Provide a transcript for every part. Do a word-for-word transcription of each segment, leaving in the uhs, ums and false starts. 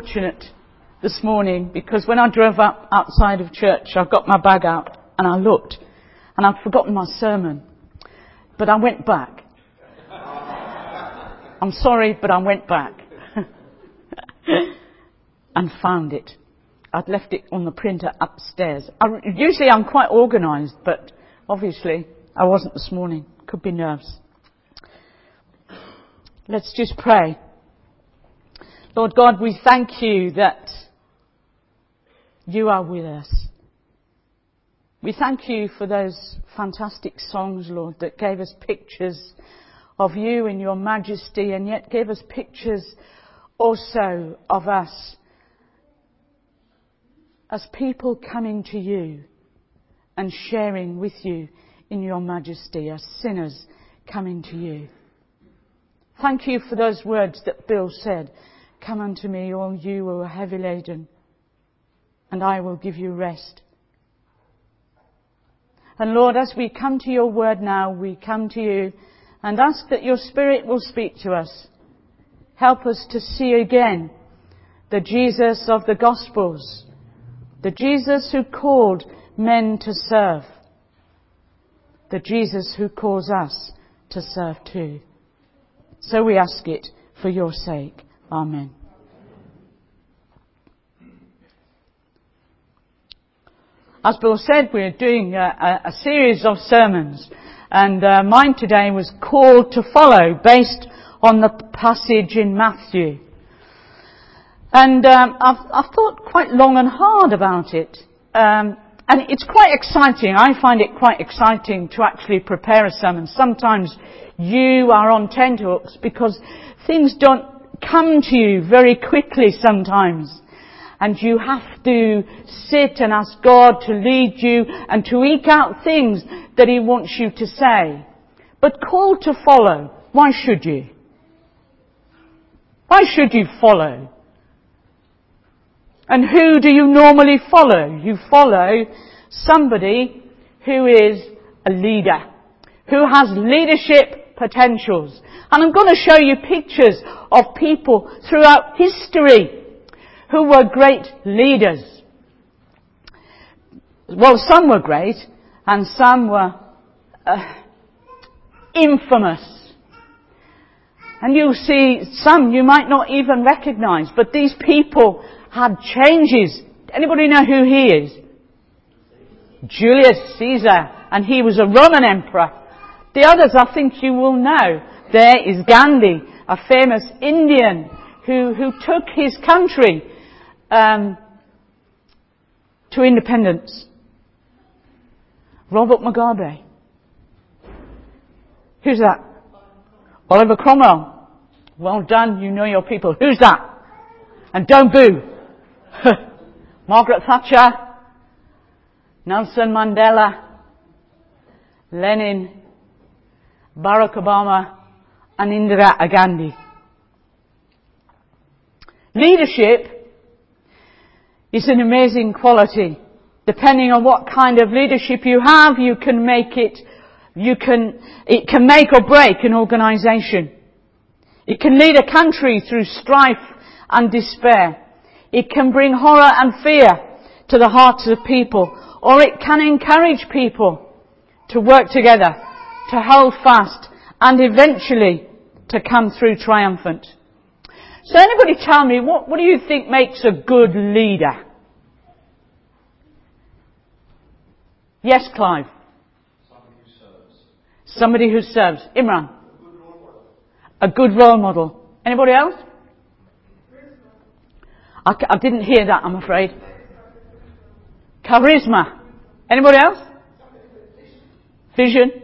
fortunate this morning because when I drove up outside of church, I got my bag out and I looked and I'd forgotten my sermon. But I went back. I'm sorry, but I went back and found it. I'd left it on the printer upstairs. I, usually I'm quite organised, but obviously I wasn't this morning. Could be nerves. Let's just pray. Lord God, we thank you that you are with us. We thank you for those fantastic songs, Lord, that gave us pictures of you in your majesty and yet gave us pictures also of us as people coming to you and sharing with you in your majesty, as sinners coming to you. Thank you for those words that Bill said. Come unto me, all you who are heavy laden, and I will give you rest. And Lord, as we come to your word now, we come to you and ask that your Spirit will speak to us. Help us to see again the Jesus of the Gospels, the Jesus who called men to serve, the Jesus who calls us to serve too. So we ask it for your sake. Amen. As Bill said, we're doing a, a, a series of sermons, and uh, mine today was Called to Follow, based on the passage in Matthew. And um, I've, I've thought quite long and hard about it, um, and it's quite exciting. I find it quite exciting to actually prepare a sermon. Sometimes you are on tenterhooks because things don't come to you very quickly sometimes. And you have to sit and ask God to lead you and to eke out things that He wants you to say. But called to follow, why should you? Why should you follow? And who do you normally follow? You follow somebody who is a leader, who has leadership potentials. And I'm going to show you pictures of people throughout history who were great leaders. Well, some were great, and some were uh, infamous. And you'll see some you might not even recognise, but these people had changes. Anybody know who he is? Julius Caesar, and he was a Roman emperor. The others I think you will know. There is Gandhi, a famous Indian who, who took his country Um, to independence. Robert Mugabe. Who's that? Oliver Cromwell. Well done, you know your people. Who's that? And don't boo. Margaret Thatcher. Nelson Mandela. Lenin. Barack Obama. And Indira Gandhi. Leadership is an amazing quality. Depending on what kind of leadership you have, you can make it, you can, it can make or break an organisation. It can lead a country through strife and despair. It can bring horror and fear to the hearts of people. Or it can encourage people to work together, to hold fast, and eventually to come through triumphant. So anybody tell me, what, what do you think makes a good leader? Yes, Clive. Somebody who serves. Somebody who serves. Imran. A good role model. Anybody else? I, I didn't hear that, I'm afraid. Charisma. Anybody else? Vision.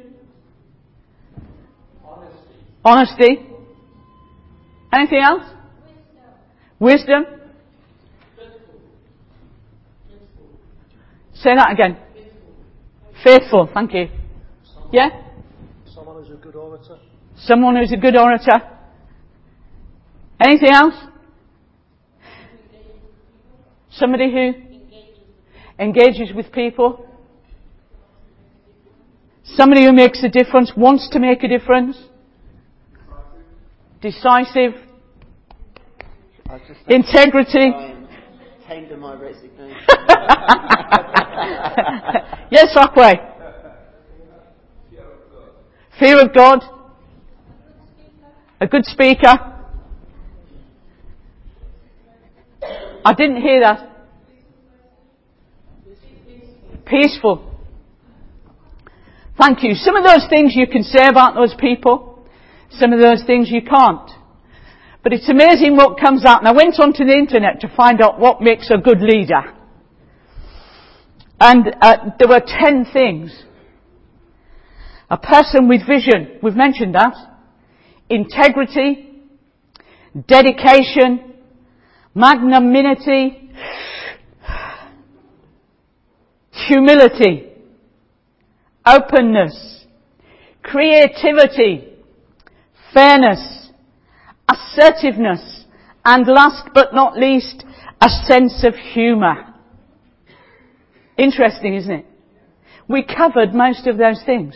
Honesty. Honesty. Anything else? Wisdom. Say that again. Faithful. Thank you. Someone, Yeah? Someone who's a good orator. Someone who's a good orator. Anything else? Somebody who engages with people. Somebody who makes a difference, wants to make a difference. Decisive. I was just integrity. tender my resignation. Yes, Rockway. Fear of God. A good speaker. I didn't hear that. Peaceful. Thank you. Some of those things you can say about those people. Some of those things you can't. But it's amazing what comes out. And I went onto the internet to find out what makes a good leader. And uh, there were ten things. A person with vision. We've mentioned that. Integrity. Dedication. Magnanimity. Humility. Openness. Creativity. Fairness. Assertiveness. And last but not least, a sense of humour. Interesting, isn't it? We covered most of those things.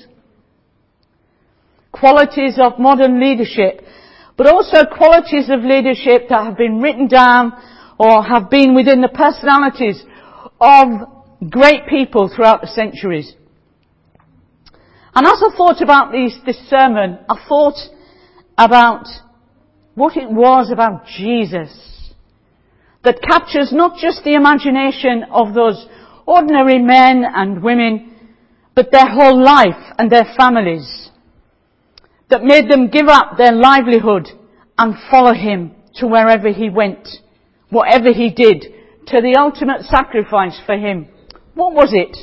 Qualities of modern leadership, but also qualities of leadership that have been written down or have been within the personalities of great people throughout the centuries. And as I thought about these, this sermon, I thought about what it was about Jesus that captures not just the imagination of those ordinary men and women, but their whole life and their families, that made them give up their livelihood and follow him to wherever he went, whatever he did, to the ultimate sacrifice for him. What was it?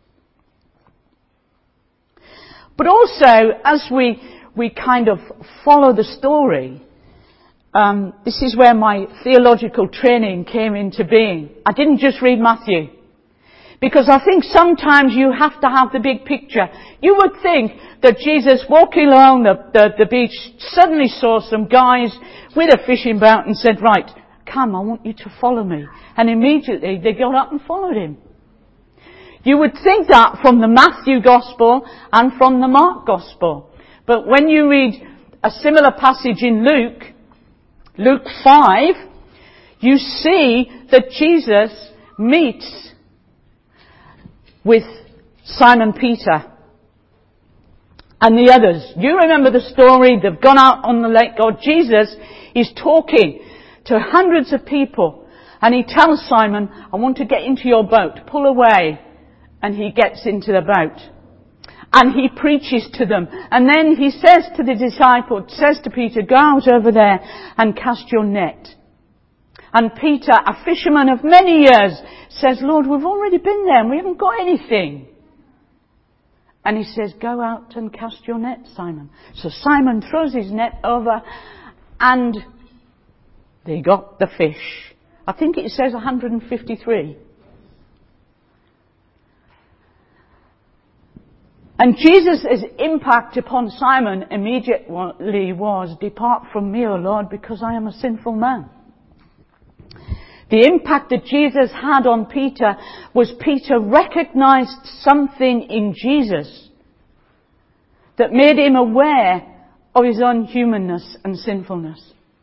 But also, as we we kind of follow the story, um, this is where my theological training came into being. I didn't just read Matthew. Because I think sometimes you have to have the big picture. You would think that Jesus, walking along the, the, the beach, suddenly saw some guys with a fishing boat and said, right, come, I want you to follow me. And immediately they got up and followed him. You would think that from the Matthew Gospel and from the Mark Gospel. But when you read a similar passage in Luke, Luke five, you see that Jesus meets with Simon Peter and the others. You remember the story. They've gone out on the lake. God, Jesus is talking to hundreds of people. And he tells Simon, I want to get into your boat. Pull away. And he gets into the boat. And he preaches to them. And then he says to the disciple, says to Peter, go out over there and cast your net. And Peter, a fisherman of many years, says, Lord, we've already been there and we haven't got anything. And he says, go out and cast your net, Simon. So Simon throws his net over and they got the fish. I think it says one hundred fifty-three. And Jesus' impact upon Simon immediately was, depart from me, O Lord, because I am a sinful man. The impact that Jesus had on Peter was Peter recognized something in Jesus that made him aware of his own humanness and sinfulness.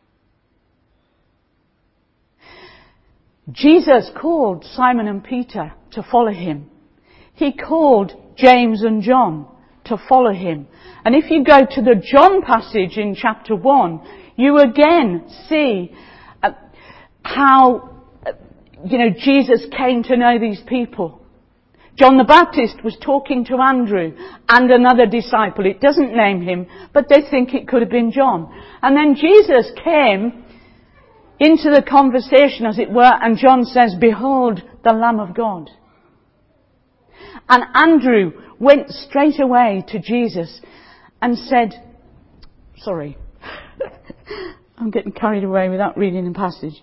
Jesus called Simon and Peter to follow him. He called James and John to follow him. And if you go to the John passage in chapter one, you again see uh, how You know, Jesus came to know these people. John the Baptist was talking to Andrew and another disciple. It doesn't name him, but they think it could have been John. And then Jesus came into the conversation, as it were, and John says, behold, the Lamb of God. And Andrew went straight away to Jesus and said, sorry, I'm getting carried away without reading the passage.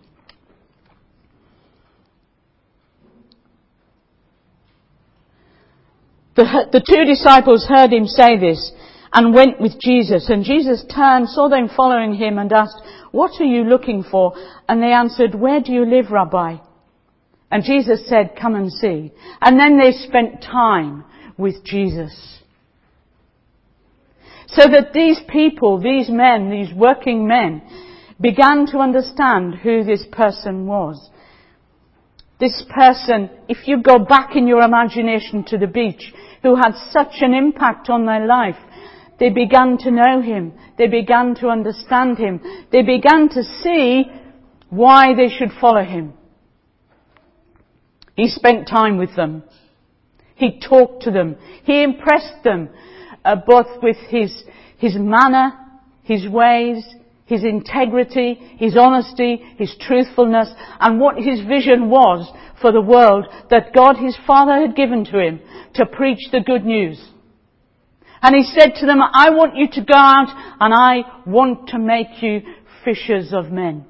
The, the two disciples heard him say this and went with Jesus. And Jesus turned, saw them following him and asked, what are you looking for? And they answered, where do you live, Rabbi? And Jesus said, come and see. And then they spent time with Jesus. So that these people, these men, these working men, began to understand who this person was. This person, if you go back in your imagination to the beach, who had such an impact on their life, they began to know him. They began to understand him. They began to see why they should follow him. He spent time with them. He talked to them. He impressed them, uh, both with his, his manner, his ways, his integrity, his honesty, his truthfulness, and what his vision was for the world that God his Father had given to him to preach the good news. And he said to them, I want you to go out and I want to make you fishers of men.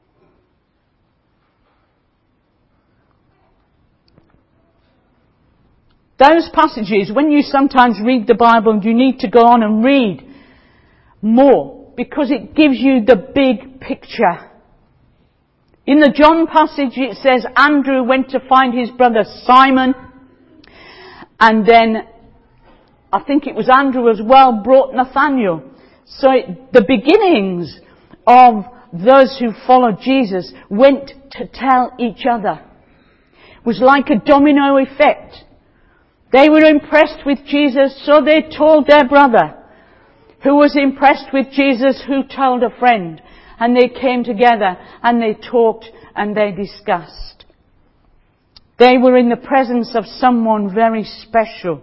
Those passages, when you sometimes read the Bible, you need to go on and read more, because it gives you the big picture. In the John passage it says Andrew went to find his brother Simon, and then I think it was Andrew as well brought Nathanael. So it, the beginnings of those who followed Jesus went to tell each other. It was like a domino effect. They were impressed with Jesus, so they told their brother, who was impressed with Jesus, who told a friend. And they came together and they talked and they discussed. They were in the presence of someone very special.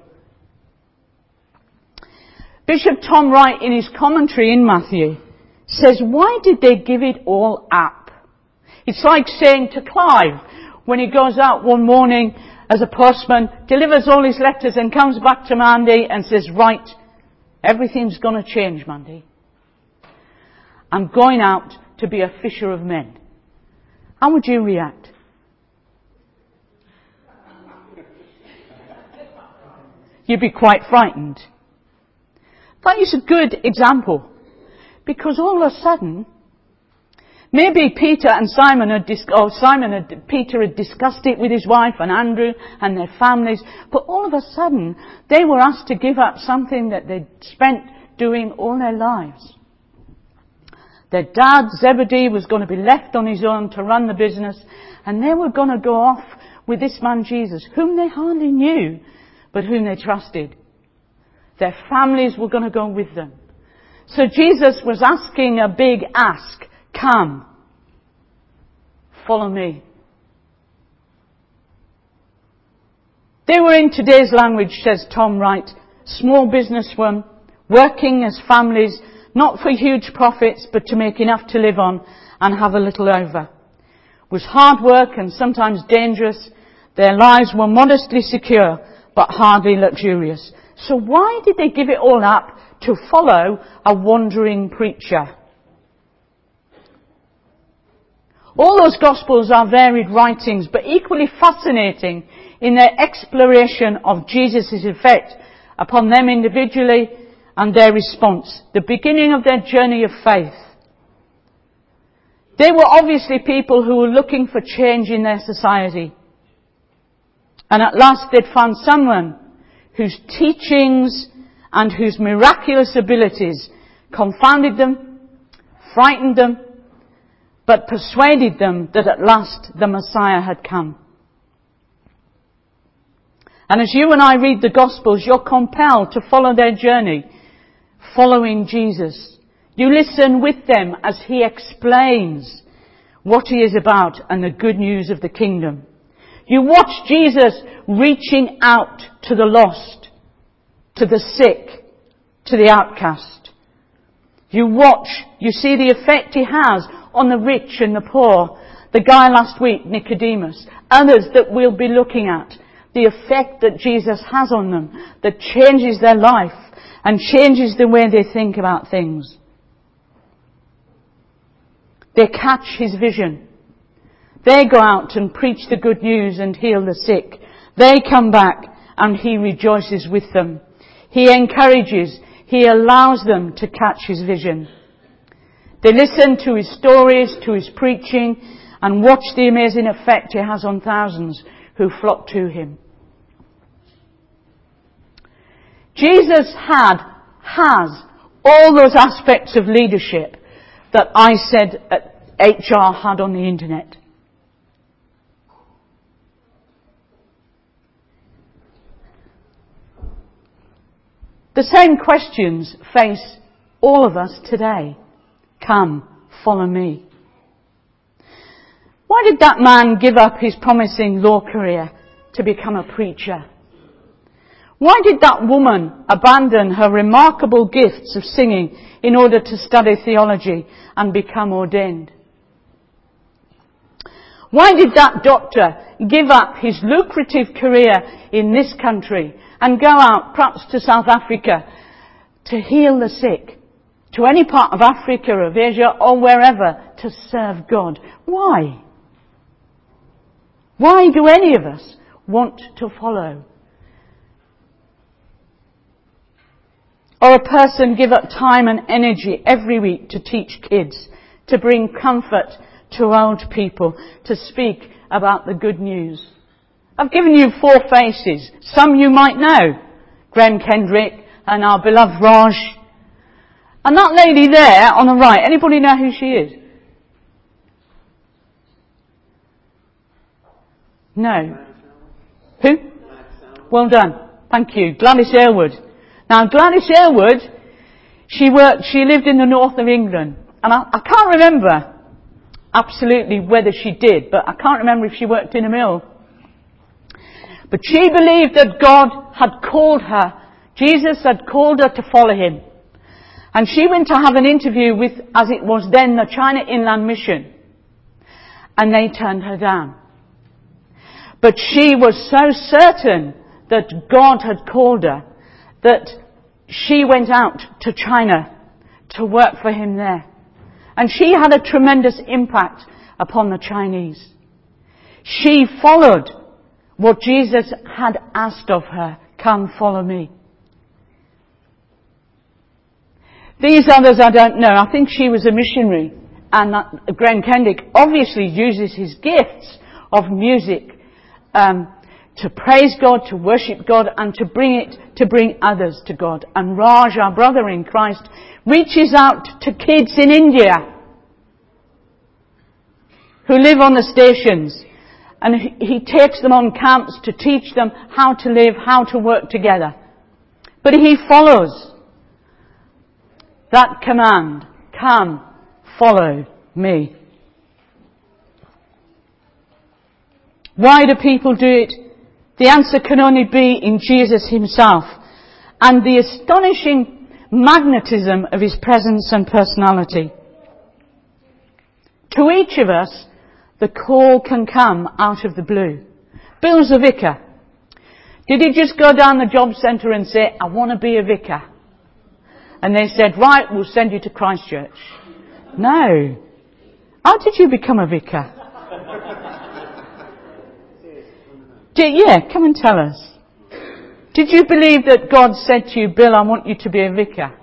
Bishop Tom Wright, in his commentary in Matthew, says, why did they give it all up? It's like saying to Clive, when he goes out one morning as a postman, delivers all his letters and comes back to Mandy and says, right, everything's going to change, Mandy. I'm going out to be a fisher of men. How would you react? You'd be quite frightened. That is a good example, because all of a sudden, maybe Peter and Simon had, dis- or Simon had, Peter had discussed it with his wife and Andrew and their families, but all of a sudden they were asked to give up something that they'd spent doing all their lives. Their dad, Zebedee, was going to be left on his own to run the business, and they were going to go off with this man Jesus, whom they hardly knew, but whom they trusted. Their families were going to go with them. So Jesus was asking a big ask. Come, follow me. They were, in today's language, says Tom Wright, small businessmen, working as families, not for huge profits, but to make enough to live on and have a little over. It was hard work and sometimes dangerous. Their lives were modestly secure, but hardly luxurious. So why did they give it all up to follow a wandering preacher? All those Gospels are varied writings, but equally fascinating in their exploration of Jesus' effect upon them individually and their response, the beginning of their journey of faith. They were obviously people who were looking for change in their society. And at last they'd found someone whose teachings and whose miraculous abilities confounded them, frightened them, but persuaded them that at last the Messiah had come. And as you and I read the Gospels, you're compelled to follow their journey, following Jesus. You listen with them as he explains what he is about and the good news of the kingdom. You watch Jesus reaching out to the lost, to the sick, to the outcast. You watch, you see the effect he has on the rich and the poor. The guy last week, Nicodemus, others that we'll be looking at. The effect that Jesus has on them, that changes their life and changes the way they think about things. They catch his vision. They go out and preach the good news and heal the sick. They come back and he rejoices with them. He encourages, he allows them to catch his vision. They listen to his stories, to his preaching, and watch the amazing effect he has on thousands who flock to him. Jesus had, has all those aspects of leadership, that I said at H R had on the internet. The same questions face all of us today. Come, follow me. Why did that man give up his promising law career to become a preacher? Why did that woman abandon her remarkable gifts of singing in order to study theology and become ordained? Why did that doctor give up his lucrative career in this country and go out perhaps to South Africa to heal the sick, to any part of Africa, of Asia or wherever, to serve God? Why? Why do any of us want to follow? Or a person give up time and energy every week to teach kids, to bring comfort to old people, to speak about the good news. I've given you four faces. Some you might know. Graham Kendrick and our beloved Raj. And that lady there on the right, anybody know who she is? No. Who? Well done. Thank you. Gladys Aylward. Now Gladys Aylward, she worked, she lived in the north of England. And I, I can't remember absolutely whether she did, but I can't remember if she worked in a mill. But she believed that God had called her. Jesus had called her to follow him. And she went to have an interview with, as it was then, the China Inland Mission. And they turned her down. But she was so certain that God had called her that she went out to China to work for him there. And she had a tremendous impact upon the Chinese. She followed what Jesus had asked of her. Come, follow me. These others I don't know. I think she was a missionary. And that Graham Kendrick obviously uses his gifts of music um, to praise God, to worship God, and to bring it, to bring others to God. And Raj, our brother in Christ, reaches out to kids in India who live on the stations. And he takes them on camps to teach them how to live, how to work together. But he follows that command. Come, follow me. Why do people do it? The answer can only be in Jesus himself and the astonishing magnetism of his presence and personality. To each of us, the call can come out of the blue. Bill's a vicar. Did he just go down the job centre and say, I want to be a vicar? And they said, right, we'll send you to Christchurch. No. How did you become a vicar? Did, yeah, come and tell us. Did you believe that God said to you, Bill, I want you to be a vicar?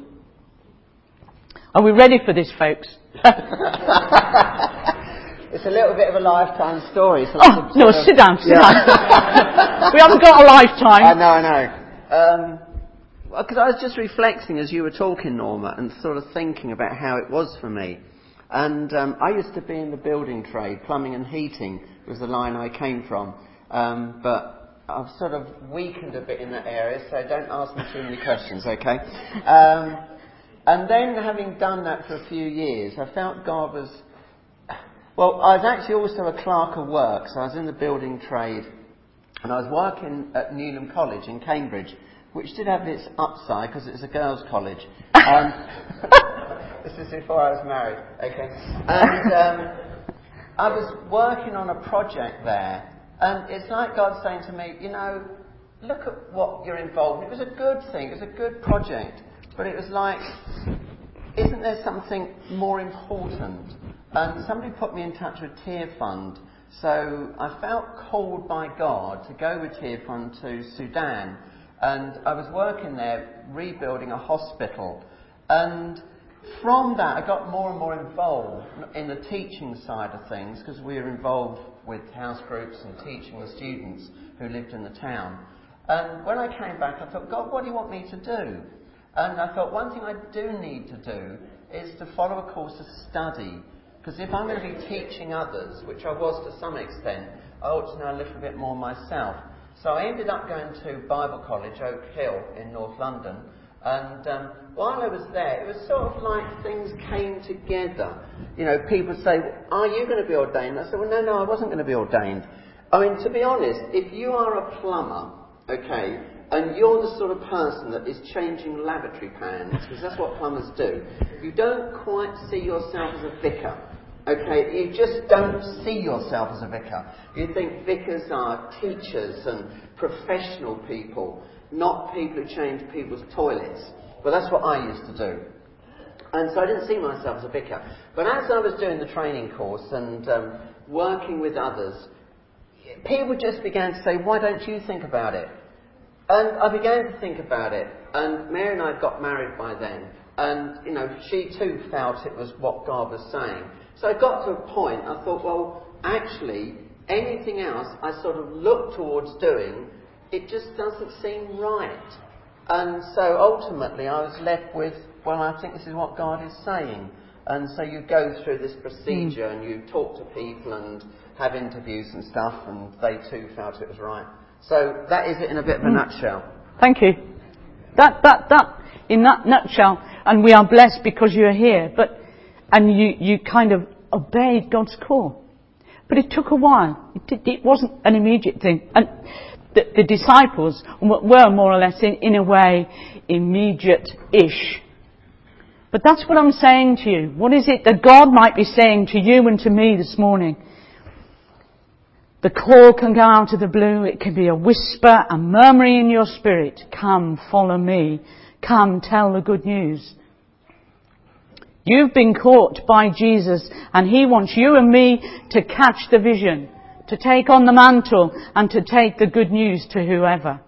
Are we ready for this, folks? It's a little bit of a lifetime story. So oh, no, of, sit down, sit yeah. down. We haven't got a lifetime. I know, I know. Um, well, because I was just reflecting as you were talking, Norma, and sort of thinking about how it was for me. And um, I used to be in the building trade. Plumbing and heating was the line I came from. Um, but I've sort of weakened a bit in that area, so don't ask me too many questions, okay? Um, and then having done that for a few years, I felt God was... Well, I was actually also a clerk of work, so I was in the building trade, and I was working at Newnham College in Cambridge, which did have its upside because it was a girls' college. Um, this is before I was married, okay? And um, I was working on a project there, and it's like God saying to me, you know, look at what you're involved in. It was a good thing, it was a good project, but it was like, isn't there something more important? And somebody put me in touch with Tear Fund, so I felt called by God to go with Tear Fund to Sudan, and I was working there rebuilding a hospital, and from that I got more and more involved in the teaching side of things, because we were involved with house groups and teaching the students who lived in the town. And when I came back I thought, God, what do you want me to do? And I thought one thing I do need to do is to follow a course of study. Because if I'm going to be teaching others, which I was to some extent, I ought to know a little bit more myself. So I ended up going to Bible College, Oak Hill, in North London. And um, while I was there, it was sort of like things came together. You know, people say, are you going to be ordained? I said, well, no, no, I wasn't going to be ordained. I mean, to be honest, if you are a plumber, okay, and you're the sort of person that is changing lavatory pans, because that's what plumbers do, you don't quite see yourself as a vicar. Okay, you just don't see yourself as a vicar. You think vicars are teachers and professional people, not people who change people's toilets. Well, that's what I used to do. And so I didn't see myself as a vicar. But as I was doing the training course and um, working with others, people just began to say, why don't you think about it? And I began to think about it. And Mary and I had got married by then. And, you know, she too felt it was what God was saying. So I got to a point, I thought, well, actually, anything else I sort of look towards doing, it just doesn't seem right. And so ultimately I was left with, well, I think this is what God is saying. And so you go through this procedure mm. and you talk to people and have interviews and stuff, and they too felt it was right. So that is it in a bit of a mm. nutshell. Thank you. That, that, that, in that nutshell, and we are blessed because you're here, but and you, you kind of obeyed God's call. But it took a while. It, did, it wasn't an immediate thing. And the, the disciples were more or less, in, in a way, immediate-ish. But that's what I'm saying to you. What is it that God might be saying to you and to me this morning? The call can go out of the blue. It can be a whisper, a murmuring in your spirit. Come, follow me. Come, tell the good news. You've been caught by Jesus, and He wants you and me to catch the vision, to take on the mantle, and to take the good news to whoever.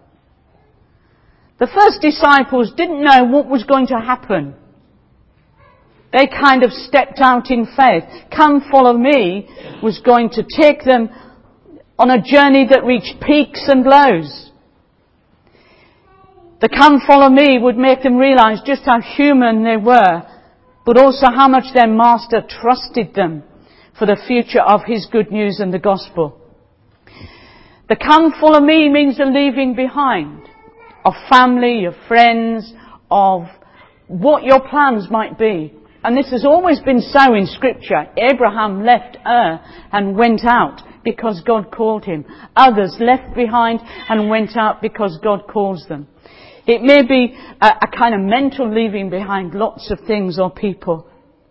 The first disciples didn't know what was going to happen. They kind of stepped out in faith. Come, follow me was going to take them on a journey that reached peaks and lows. The come, follow me would make them realize just how human they were, but also how much their master trusted them for the future of his good news and the gospel. The come, follow me means the leaving behind of family, of friends, of what your plans might be. And this has always been so in Scripture. Abraham left Ur and went out because God called him. Others left behind and went out because God calls them. It may be a, a kind of mental leaving behind lots of things or people.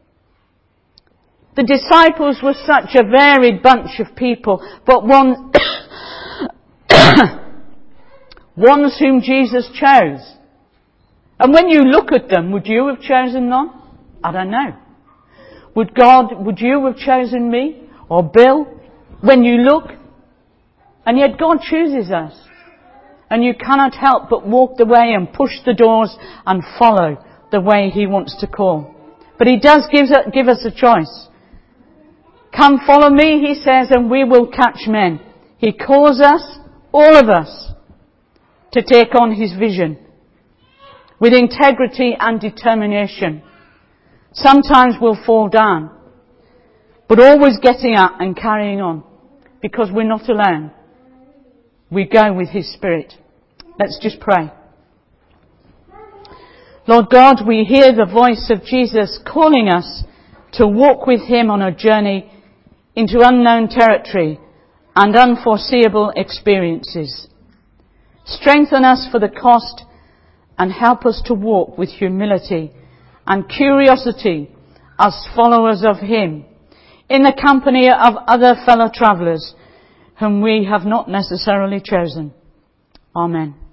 The disciples were such a varied bunch of people, but one, ones whom Jesus chose. And when you look at them, would you have chosen them? I don't know. Would God, would you have chosen me or Bill? When you look, and yet God chooses us. And you cannot help but walk the way and push the doors and follow the way He wants to call. But He does give, give us a choice. Come follow me, He says, and we will catch men. He calls us, all of us, to take on His vision with integrity and determination. Sometimes we'll fall down, but always getting up and carrying on, because we're not alone. We go with His Spirit. Let's just pray. Lord God, we hear the voice of Jesus calling us to walk with Him on a journey into unknown territory and unforeseeable experiences. Strengthen us for the cost and help us to walk with humility and curiosity as followers of Him in the company of other fellow travellers whom we have not necessarily chosen. Amen.